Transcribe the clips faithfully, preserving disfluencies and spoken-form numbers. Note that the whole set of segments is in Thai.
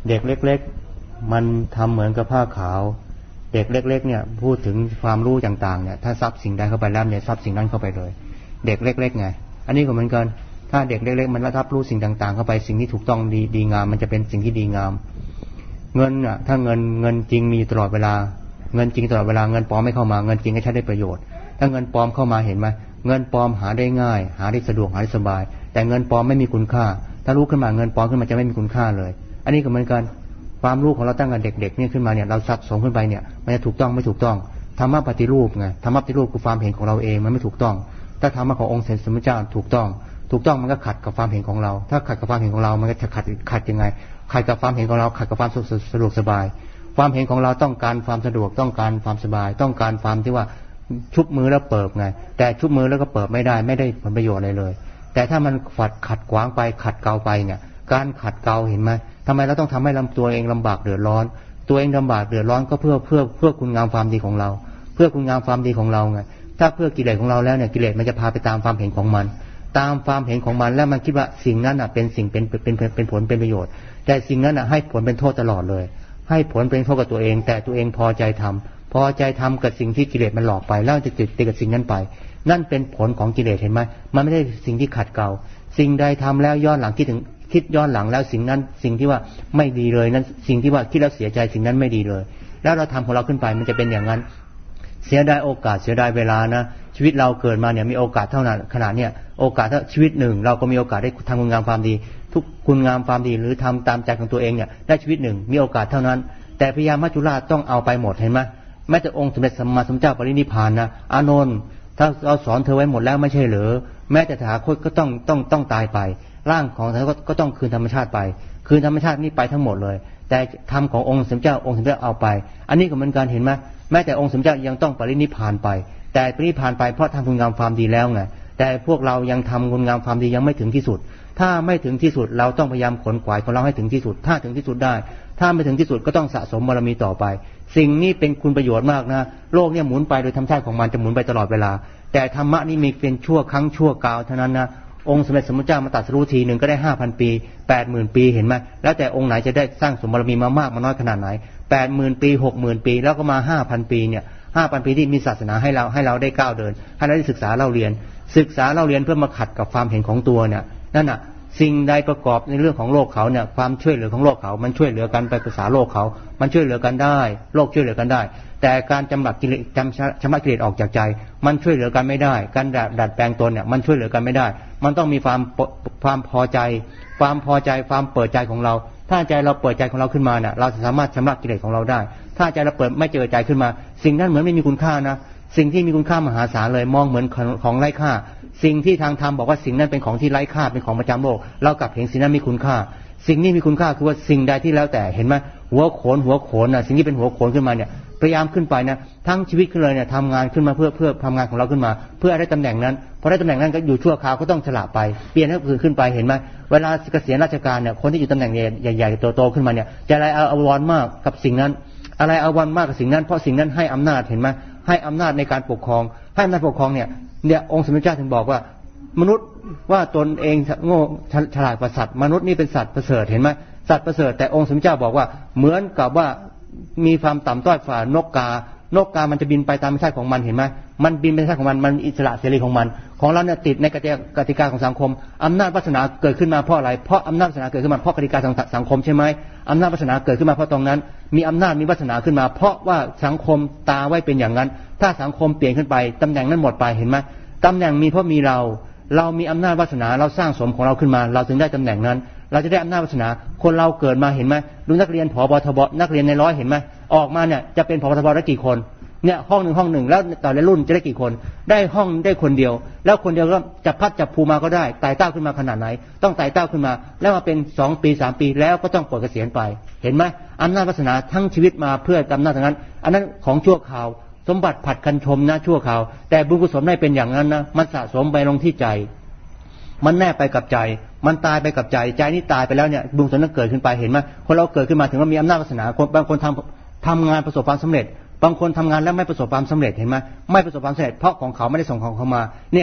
เด็กเล็กๆมันทำเหมือนกับผ้าขาวเด็กเล็กๆเนี่ยพูดถึงความรู้ต่างๆเนี่ยถ้าซับสิ่งใดเข้าไปแล้วเนี่ยซับสิ่งนั้นเข้าไปเลยเด็กเล็กๆไงอันนี้ก็เหมือนกันถ้าเด็กเล็กๆมันรับรู้สิ่งต่างๆเข้าไปสิ่งที่ถูกต้องดีดีงามมันจะเป็นสิ่งที่ดีงามเงินอ่ะถ้าเงินเงินจริงมีตลอดเวลาเงินจริงตลอดเวลาเงินปลอมไม่เข้ามาเงินจริงก็ใช้ได้ประโยชน์ถ้าเงินปลอมเข้ามาเห็นไหมเงินปลอมหาได้ง่ายหาได้สะดวกหาได้สบายแต่เงินปลอมไม่มีคุณค่าถ้ารู้ขึ้นมาเงินปลอมขึ้นมาจะไม่มีคุณค่าเลยอันนี้ก็เหมือนกันความรู้ของเราตั้งแต่เด็กๆเนี่ยขึ้นมาเนี่ยเราสะสมขึ้นไปเนี่ยมันจะถูกต้องไม่ถูกต้องธรรมะปฏิรูปไงธรรมะปฏิรูปคือความเห็นของเราเองมันไม่ถูกต้องถ้าธรรมะขององค์สมเด็จพระเจ้าถูกต้องถูกต้องมันก็ขัดกับความเห็นของเราถ้าขัดกับความเห็นของเรามันก็จะขัดขัดยังไงขัดกับความเห็นของเราขัดกับความสะดวกสบายความเห็นของเราต้องการความสะดวกต้องการความสบายต้องการความที่ว่าชุบมือแล้วเปิบไงแต่ชุบมือแล้วก็เปิบไม่ได้ไม่ได้ผลประโยชน์อะไรเลยแต่ถ้ามันขัดขัดขวางไปขัดเกลาไปเนี่ยการขัดเกลาเห็นไหมทำไมเราต้องทำให้ลำตัวเองลำบากเดือดร้อนตัวเองลำบากเดือดร้อนก็เพื่อเพื่อเพื่อคุณงามความดีของเราเพื่อคุณงามความดีของเราไงถ้าเพื่อกิเลสของเราแล้วเนี่ยกิเลสมันจะพาไปตามความเห็นของมันตามความเห็นของมันแล้วมันคิดว่าสิ่งนั้นอ่ะเป็นสิ่งเป็นเป็นเป็นผลเป็นประโยชน์แต่สิ่งนั้นอ่ะให้ผลเป็นโทษตลอดเลยให้ผลเป็นโทษกับตัวเองแต่ตัวเองพอใจทำพอใจทำกับสิ่งที่กิเลสมันหลอกไปแล้วจะติดติดกับสิ่งนั้นไปนั่นเป็นผลของกิเลสเห็นไหมมันไม่ได้สิ่งที่ขัดเกลาสิ่งใดทำแล้วย้อนหลังคิดถึงคิดย้อนหลังแล้วสิ่งนั้นสิ่งที่ว่าไม่ดีเลยนั้นสิ่งที่ว่าคิดแล้วเสียใจสิ่งนั้นไม่ดีเลยแล้วเราทำของเราขึ้นไปมันจะเป็นอย่างนั้นเสียดายโอกาสเสียดายเวลานะชีวิตเราเกิดมาเนี่ยมีโอกาสเท่านั้นขนาดเนี่ยโอกาสถ้าชีวิตหนึ่งเราก็มีโอกาสได้ทำคุณงามความดีทุกคุณงามความดีหรือทำตามใจของตัวเองเนี่ยได้ชีวิตหนึ่งมีโอกาสเท่านั้นแต่พญามัจจุราชต้องเอาไปหมดเห็นไหมแม้แต่องค์สมเด็จสัมมาสัมพุทธเจ้าปรินิพพานนะอานนท์ถ้าเราสอนเธอไว้หมดแล้วไม่ใช่เหรอแม้แต่ถาคตก็ต้องต้องต้องตายไปร่างของเธอก็ต้องคืนธรรมชาติไปคืนธรรมชาตินี่ไปทั้งหมดเลยแต่ธรรมขององค์สมเด็จเจ้าองค์สมเด็จเอาไปอันนี้ก็เหมือนกันเห็นไหมแม้แต่องค์สมเด็จเจ้ายังต้องปรินิพพานไปแต่ปรินิพพานไปเพราะทำคุณงามความดีแล้วไงแต่พวกเรายังทำคุณงามความดียังไม่ถึงที่สุดถ้าไม่ถึงที่สุดเราต้องพยายามขนขวายของเราให้ถึงที่สุดถ้าถึงที่สุดได้ถ้าไม่ถึงที่สุดก็ต้องสะสมบารมีต่อไปสิ่งนี้เป็นคุณประโยชน์มากนะโลกเนี่ยหมุนไปโดยธรรมชาติของมันจะหมุนไปตลอดเวลาแต่ธรรมะนี่มีเป็นชั่วครั้งชั่วคราวเท่านั้นนะองค์สมเด็จสมมุติเจ้ามาตรัสรู้ทีหนึ่งก็ได้ห้าพันปีแปดหมื่นปีเห็นไหมแล้วแต่องค์ไหนจะได้สร้างสมบารมีมามากมาน้อยขนาดไหนแปดหมื่นปีหกหมื่นปีแล้วก็มาห้าพันปีเนี่ยห้าพันปีที่มีศาสนาให้เราให้เราได้ก้าวเดินให้เราได้ศึกษาเล่าเรียนศึกษาเล่าเรียนเพื่อมาขัดกับความเห็นของตัวเนี่ยนั่นน่ะสิ่งใดประกอบในเรื่องของโลกเขาเนี่ยความช่วยเหลือของโลกเขามันช่วยเหลือกันไปภาษาโลกเขามันช่วยเหลือกันได้โลกช่วยเหลือกันได้แต่การจำบัดกิเลสจำชำระกิเลสออกจากใจมันช่วยเหลือกันไม่ได้การดัดแปลงตนเนี่ยมันช่วยเหลือกันไม่ได้มันต้องมีความความพอใจความพอใจความเปิดใจของเราถ้าใจเราเปิดใจของเราขึ้นมาเนี่ยเราสามารถชำระกิเลสของเราได้ถ้าใจเราเปิดไม่เจอใจขึ้นมาสิ่งนั้นเหมือนไม่มีคุณค่านะสิ่งที่มีคุณค่ามหาศาลเลยมองเหมือนของไร้ค่าสิ่งที่ทางธรรมบอกว่าสิ่งนั้นเป็นของที่ไร้ค่าเป็นของประจำโลกเรากลับเห็นสิ่งนั้นมีคุณค่าสิ่งนี้มีคุณค่าคือว่าสิ่งใดที่แล้วแต่เห็นไหมหัวโขนหัวโขนน่ะสิ่งที่เป็นหัวโขนขึ้นมาเนี่ยพยายามขึ้นไปนะทั้งชีวิตขึ้นเลยเนี่ยทำงานขึ้นมาเพื่อเพื่อทำงานของเราขึ้นมาเพื่อได้ตำแหน่งนั้นพอได้ตำแหน่งนั้นก็อยู่ชั่วคราวก็ต้องฉละไปเปลี่ยนให้คือขึ้นไปเห็นไหมเวลาเกษียณราชการเนี่ยคนที่อยู่ตำแหน่งใหญ่ๆโตๆขึ้นมาเนี่ยจะอะไรเอาอวรมากกับสิ่งนั้นอะไรอวรมากกับสิ่งนั้นเพราะสิ่งนั้นให้อำนาจเห็นไหมให้อำนาจในการปกครองให้อำนาจปกครองเนี่ยเนี่ยองค์สมเด็จเจ้าถึงบอกว่ามนุษย์ว่าตนเองโง่ฉลาดกว่าสัตว์มนุษย์นี่เป็นสัตว์ประเสริฐเห็นไหมสัตว์ประเสริฐแต่องค์สมเด็จเจ้าบอกว่าเหมือนกับว่ามีความต่ำต้อยฝ่านกกานกกามันจะบินไปตามธรรมชาติของมันเห็นไหมมันบินเป็นธรรมชาติของมันมันอิสระเสรีของมันของเราเนี่ยติดในกติกาของสังคมอำนาจวาสนาเกิดขึ้นมาเพราะอะไรเพราะอำนาจวาสนาเกิดขึ้นมาเพราะกติกาทางสังคมใช่ไหมอำนาจวาสนาเกิดขึ้นมาเพราะตรงนั้นมีอำนาจมีวาสนาขึ้นมาเพราะว่าสังคมตาไว้เป็นอย่างนั้นถ้าสังคมเปลี่ยนขึ้นไปตำแหน่งนั้นหมดไปเห็นไหมตำแหน่งมีเพราะมีเราเรามีอำนาจวาสนาเราสร้างสมของเราขึ้นมาเราถึงได้ตำแหน่งนั้นเราจะได้อำนาจวาสนาคนเราเกิดมาเห็นไหมดูนักเรียนผบทบนักเรียนในร้อยเห็นไหมออกมาเนี่ยจะเป็นผบทบได้กี่คนเนี่ยห้องหนึ่งห้องหนึ่งแล้วแต่ละรุ่นจะได้กี่คนได้ห้องได้คนเดียวแล้วคนเดียวก็จะพัดจับภูมาก็ได้ไต่เต้าขึ้นมาขนาดไหนต้องไต่เต้าขึ้นมาแล้วมาเป็นสองปีสามปีแล้วก็ต้องปลดเกษียณไปเห็นไหมอำนาจวาสนาทั้งชีวิตมาเพื่ออำนาจทั้งนั้นอันนั้นของชั่วคราวสมบัติผัดกันชมนะชั่วคราวแต่บุญกุศลไม่เป็นอย่างนั้นนะมันสะสมไปลงที่ใจมันแน่ไปกับใจมันตายไปกับใจใจนี่ตายไปแล้วเนี่ยบุญกุศลนั้นเกิดขึ้นไปเห็นไหมคนเราเกิดขึ้นมาถึงว่ามีอำนาจวาสนาคนบางคนทำทำงานประสบความสำเร็จบางคนทำงานแล้วไม่ประสบความสำเร็จเห็นไหมไม่ประสบความสำเร็จเพราะของเขาไม่ได้ส่งของเขามาเนี่ย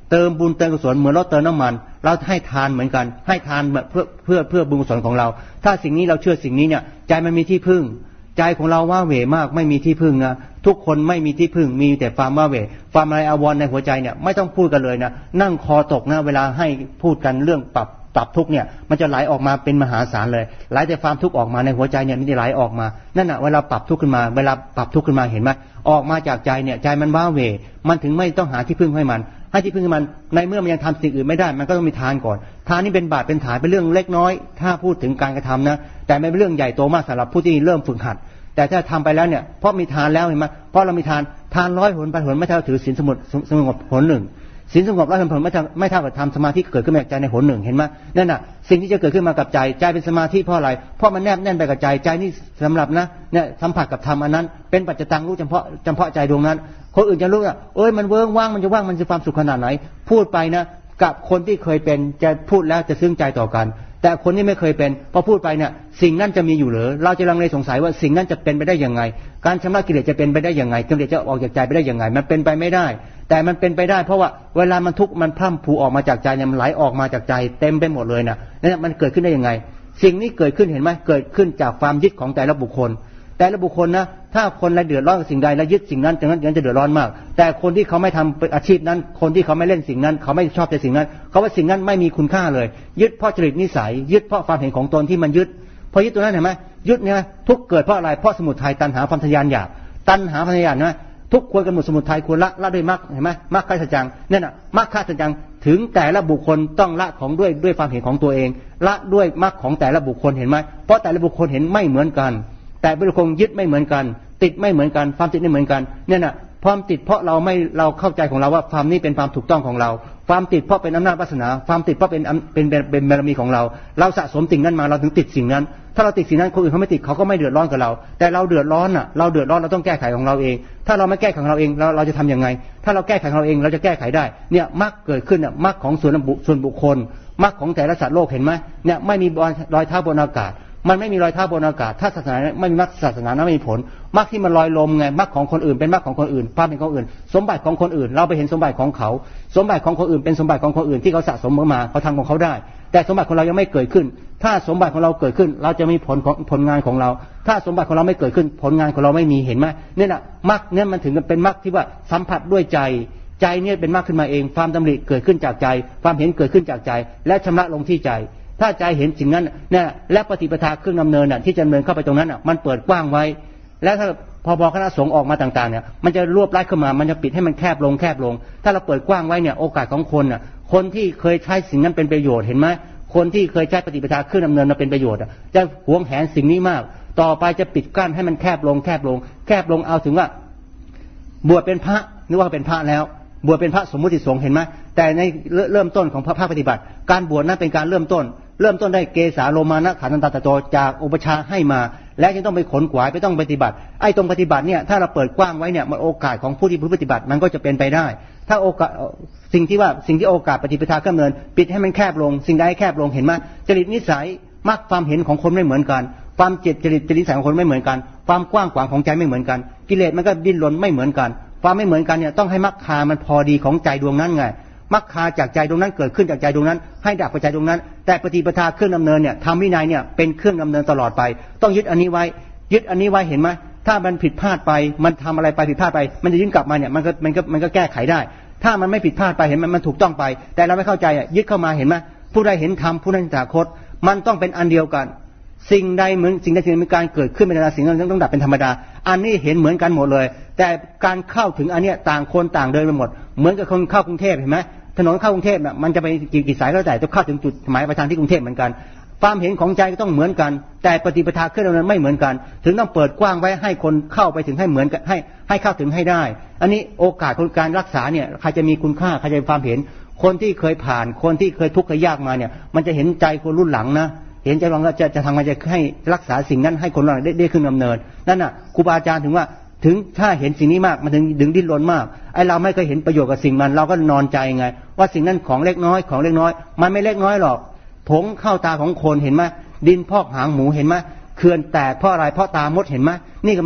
เติมบุญเติมกุศลเหมือนเราเติมน้ำมันเราให้ทานเหมือนกันให้ทานเพื่อเพื่อเพื่อบุญกุศลของเราถ้าสิ่งนี้เราเชื่อสิ่งนี้เนี่ยใจมันมีที่พึ่งใจของเราว่าเหวมากไม่มีที่พึ่งนะทุกคนไม่มีที่พึ่งมีแต่ความว่าเหวความอะไรอาวรณ์ในหัวใจเนี่ยไม่ต้องพูดกันเลยนะนั่งคอตกนะเวลาให้พูดกันเรื่องปรับปรับทุกเนี่ยมันจะไหลออกมาเป็นมหาศาลเลยไหลแต่ความทุกข์ออกมาในหัวใจเนี่ยมันจะไหลออกมานั่นน่ะเวลาปรับทุกข์ขึ้นมาเวลาปรับทุกข์ขึ้นมาเห็นไหมออกมาจากใจเนี่ยใจมันว้าเหวมันถึงไม่ต้องหาที่พึ่งให้มันให้ที่พึ่งให้มันในเมื่อมันยังทำสิ่งอื่นไม่ได้มันก็ต้องมีทานก่อนทานนี่เป็นบาตรเป็นฐานเป็นเรื่องเล็กน้อยถ้าพูดถึงการกระทำนะแต่ไม่เป็นเรื่องใหญ่โตมากสำหรับผู้ที่เริ่มฝึกหัดแต่ถ้าทำไปแล้วเนี่ยเพราะมีทานแล้วเห็นไหมเพราะเรามีทานทานร้อยหนพันหนไม่เท่าถือศีลสมุดสงบหนหนึ่งศีลสงบร้อยหนพันหนไม่เท่าไม่เท่ากับทำสมาธิเกิดขึ้นมาจากใจในหนหนึ่งเห็นไหมนั่นน่ะสิ่งที่จะเกิดขึ้นมากับใจใจเป็นสมาธิเพราะอะไรเพราะมันแนบแน่นไปกับใจใจนี่สำหรับนะเนี่ยสัมผัสกับธรรมอันนั้นเป็นปัจจตังรู้เฉพาะเฉพาะใจดวงนั้นคนอื่นจะรู้ว่าเอ้ยมันเวิ้งว่างมันจะว่างมันจะความสุขขนาดไหนพูดไปนะกับคนที่เคยเป็นจะพูดแล้วจะซึ้งใจต่อกันแต่คนที่ไม่เคยเป็นพอพูดไปเนี่ยสิ่งนั้นจะมีอยู่หรือเราจะลังเลสงสัยว่าสิ่งนั้นจะเป็นไปได้ยังไงการชำระกิเลสจะเป็นไปได้ยังไงกิเลสจะออกจากใจไปได้ยังไงมันเป็นไปไม่ได้แต่มันเป็นไปได้เพราะว่าเวลามันทุกข์มันพร่ำพูออกมาจากใจเนี่ยมันไหลออกมาจากใจเต็มไปหมดเลยนะนั่นมันเกิดขึ้นได้ยังไงสิ่งนี้เกิดขึ้นเห็นไหมเกิดขึ้นจากความยึดของแต่ละบุคคลแต่ละบุคคลนะถ้าคนใดเดือดร้อนกับสิ่งใดแล้วยึดสิ่งนั้นดังนั้นจะเดือดร้อนมากแต่คนที่เขาไม่ทำอาชีพนั้นคนที่เขาไม่เล่นสิ่งนั้นเขาไม่ชอบในสิ่งนั้นเขาว่าสิ่งนั้นไม่มีคุณค่าเลยยึดเพราะจริตนิสัยยึดเพราะความเห็นของตนที่มันยึดพอยึดตัวนั้นเห็นไหมยึดเนี่ยทุกเกิดเพราะอะไรเพราะสมุทัยตัณหาความทะยานอยากตัณหาความทะยานนะทุกควรกำหนดสมุทัยควรละละด้วยมรรคเห็นไหมมรรคขัสจังนั่นน่ะมรรคขัสจังถึงแต่ละบุคคลต้องละของด้วยด้วยความเห็นของตัวเองละด้วยมรรคของแต่ละบุคคลเห็นไหมเพราะแต่ละบุคคลเห็นไม่เหมือนกันแต่บุคคลยึดไม่เหมือนกันติดไม่เหมือนกันความติดไม่เหมือนกันเนี่ยน่ะความติดเพราะเราไม่เราเข้าใจของเราว่าความนี้เป็นความถูกต้องของเราความติดเพราะเป็นอำนาจวาสนาความติดเพราะเป็นเป็นเป็นบารมีของเราเราสะสมสิ่งนั้นมาเราถึงติดสิ่งนั้นถ้าเราติดสิ่งนั้นคนอื่นเขาไม่ติดเขาก็ไม่เดือดร้อนกับเราแต่เราเดือดร้อนอ่ะเราเดือดร้อนเราต้องแก้ไขของเราเองถ้าเราไม่แก้ไขของเราเองเราเราจะทำยังไงถ้าเราแก้ไขของเราเองเราจะแก้ไขได้เนี่ยมรรคเกิดขึ้นอ่ะมรรคของส่วนบุส่วนบุคคลมรรคของแต่ละสัตว์โลกเห็นไหมเนี่ยไม่มีรอยเท้าบนอากาศมันไม่มีรอยเท้าบนอากาศถ้าศาสนาไม่มีมรรคศาสนานั้นไม่มีผลมรรคที่มันลอยลมไงมรรคของคนอื่นเป็นมรรคของคนอื่นภาพเป็นของอื่นสมบัติของคนอื่นเราไปเห็นสมบัติของเขาสมบัติของคนอื่นเป็นสมบัติของคนอื่นที่เขาสะสมมาเขาทำของเขาได้แต่สมบัติของเรายังไม่เกิดขึ้นถ้าสมบัติของเราเกิดขึ้นเราจะมีผลของผลงานของเราถ้าสมบัติของเราไม่เกิดขึ้นผลงานของเราไม่มีเห็นไหมเนี่ยนะมรรคเนี่ยมันถึงเป็นมรรคที่ว่าสัมผัสด้วยใจใจเนี่ยเป็นมรรคขึ้นมาเองความดำริเกิดขึ้นจากใจความเห็นเกิดขึ้นจากใจและชำระลงที่ใจถ้าใจเห็นสิ่งนั้นเนี่ยและปฏิปทาเครื่องดำเนินน่ะที่จะดำเนินเข้าไปตรงนั้นน่ะมันเปิดกว้างไว้แล้วถ้าพอบอกคณะสงฆ์ออกมาต่างๆเนี่ยมันจะรวบรัดเข้ามามันจะปิดให้มันแคบลงแคบลงถ้าเราเปิดกว้างไว้เนี่ยโอกาสของคนน่ะคนที่เคยใช้สิ่งนั้นเป็นประโยชน์เห็นไหมคนที่เคยใช้ปฏิปทาเครื่องดำเนินมาเป็นประโยชน์จะหวงแหนสิ่งนี้มากต่อไปจะปิดกั้นให้มันแคบลงแคบลงแคบลงเอาถึงว่าบวชเป็นพระนึกว่าเป็นพระแล้วบวชเป็นพระสมมุติสงฆ์เห็นไหมแต่ในเริ่มต้นของพระภาคปฏิบัติการบวชนั้นเป็นการเริ่มต้นเริ่มต้นได้เกสาโลมานะขันธันตตโตจากอุปชาให้มาและยังต้องไปขนขวายไปต้องปฏิบัติไอ้ตรงปฏิบัติเนี่ยถ้าเราเปิดกว้างไว้เนี่ยมันโอกาสของผู้ที่ปฏิบัติมันก็จะเป็นไปได้ถ้าโอกาสสิ่งที่ว่าสิ่งที่โอกาสปฏิปทาเครื่องดำเนินปิดให้มันแคบลงสิ่งใดให้แคบลงเห็นไหมจริตนิสัยมรรคความเห็นของคนไม่เหมือนกันความจิตจริตจริตนิสัยของคนไม่เหมือนกันความกว้างขวางของใจไม่เหมือนกันกิเลสมันก็ดิ้นรนไม่เหมือนกันความไม่เหมือนกันเนี่ยต้องให้มรรคามันพอดีของใจดวงนั้นไงมรรคาจากใจดวงนั้นเกิดขึ้นจากใจดวงนั้นให้ดับไปใจดวงนั้นแต่ปฏิปทาเครื่องดำเนินเนี่ยทำวินัยเนี่ยเป็นเครื่องดำเนินตลอดไปต้องยึดอันนี้ไว้ยึดอันนี้ไว้เห็นไหมถ้ามันผิดพลาดไปมันทำอะไรไปผิดพลาดไปมันจะยึดกลับมาเนี่ยมันก็มันก็มันก็แก้ไขได้ถ้ามันไม่ผิดพลาดไปเห็นมันมันถูกต้องไปแต่เราไม่เข้าใจอ่ะยึดเข้ามาเห็นไหมผู้ใดเห็นธรรมผู้นั้นตถาคตมันต้องเป็นอันเดียวกันสิ่งใดเหมือนสิ่งใดสิ่งหนึ่งมีการเกิดขึ้นเป็นธรรมดาสิ่งนั้นต้องดับเป็นธรรมดาอันนี้เห็นเหมือนกันหมดเลยแต่การเข้าถึงอันเนี้ยต่างคนต่างเดินไปหมดเหมือนกับคนเข้ากรุงเทพเห็นไหมถนนเข้ากรุงเทพน่ะมันจะไปกี่กี่สายก็ได้ต้องเข้าถึงจุดหมายปลายทางที่กรุงเทพเหมือนกันความเห็นของใจก็ต้องเหมือนกันแต่ปฏิปทาเครื่องดำเนินไม่เหมือนกันถึงต้องเปิดกว้างไว้ให้คนเข้าไปถึงให้เหมือนกันให้ให้เข้าถึงให้ได้อันนี้โอกาสของการรักษาเนี่ยใครจะมีคุณค่าใครจะมีความเห็นคนที่เคยผ่านคนที่เคยทุกข์เคยยากมาเนี่ยมันจะเห็นใจคนรุ่นหลังนะเห็นใจว่าจะจะทำไงจะให้รักษาสิ่งนั้นให้คนรุ่นหลังได้ได้ขึ้นดำเนินนั่นน่ะครูบาอาจารย์ถึงว่าถึงถ้าเห็นสิ่งนี้มากมันถึงดึงดิ้นรนมากไอ้เราไม่เคยเห็นประโยชน์กับสิ่งมันเราก็นอนใจไงว่าสิ่งนั้นของเล็กน้อยของเล็กน้อยมันไม่เล็กน้อยหรอกผงเข้าตาของคนเห็นไหมดินพอกหางหมูเห็นไหมเขื่อนแตกเพราะอะไรเพราะตามดเห็นไหมนี่ก็มัน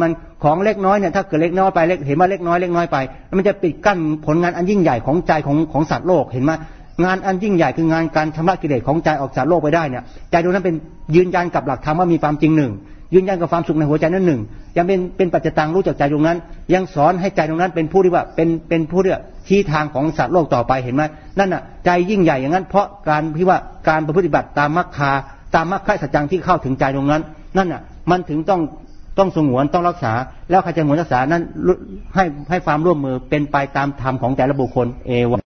ของเล็กน้อยเนี่ยถ้าเกิดเล็กน้อยไปเล็กเห็นว่าเล็กน้อยเล็กน้อยไปมันจะปิดกั้นผลงานอันยิ่งใหญ่ของใจของของสัตว์โลกเห็นไหมงานอันยิ่งใหญ่คืองานการชำระกิเลสของใจออกจากโลกไปได้เนี่ยใจดวงนั้นเป็นยืนยันกับหลักธรรมว่ามีความจริงหนึ่งยืนยันกับความสุขในหัวใจนั้นหนึ่งยังเป็นเป็นปัจจตังรู้จักใจดวงนั้นยังสอนให้ใจดวงนั้นเป็นผู้ที่ว่าเป็นเป็นผู้ที่ชี้ทางของสัตว์โลกต่อไปเห็นไหมนั่นน่ะใจยิ่งใหญ่อย่างนั้นเพราะการที่ว่าการปฏิบัติตามมรรคาตามมรรคสัจจังที่เข้าถึงใจดวงนั้นนั่นน่ะมันถึงต้องต้องสงวนต้องรักษาแล้วใครจะสงวนรักษานั้นให้ให้ความร่วมมือเป็นไปตามธรรมของแต่ละบุคคลเอว